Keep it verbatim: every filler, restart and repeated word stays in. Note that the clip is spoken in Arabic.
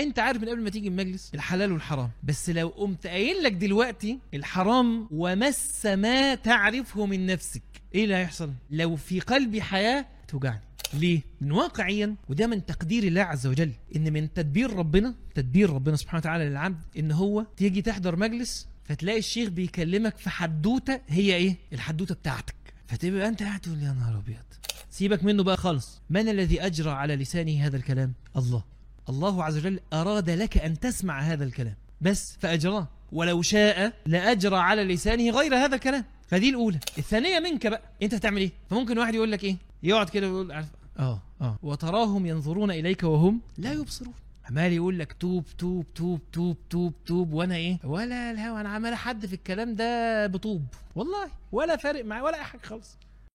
انت عارف من قبل ما تيجي المجلس الحلال والحرام، بس لو قمت قايل لك دلوقتي الحرام ومس ما تعرفه من نفسك، ايه اللي هيحصل؟ لو في قلبي حياة توجعني. ليه؟ من واقعيا، وده من تقدير الله عز وجل، ان من تدبير ربنا، تدبير ربنا سبحانه وتعالى للعبد، ان هو تيجي تحضر مجلس فتلاقي الشيخ بيكلمك في حدوته، هي ايه؟ الحدوته بتاعتك، فتبقى انت قاعد تقول يا نهار ابيض. سيبك منه بقى خالص. من الذي اجرى على لسانه هذا الكلام؟ الله. الله عز وجل اراد لك ان تسمع هذا الكلام بس فاجراه، ولو شاء لاجرى على لسانه غير هذا الكلام. فدي الاولى. الثانيه منك بقى، انت هتعمل ايه؟ فممكن واحد يقول لك ايه، يقعد كده ويقول عارف اه اه وتراهم ينظرون اليك وهم لا يبصرون، عمال يقول لك توب توب توب توب توب توب، وانا ايه ولا الهوى، انا عمال احد في الكلام ده بطوب والله، ولا فارق معايا ولا اي حاجه خالص.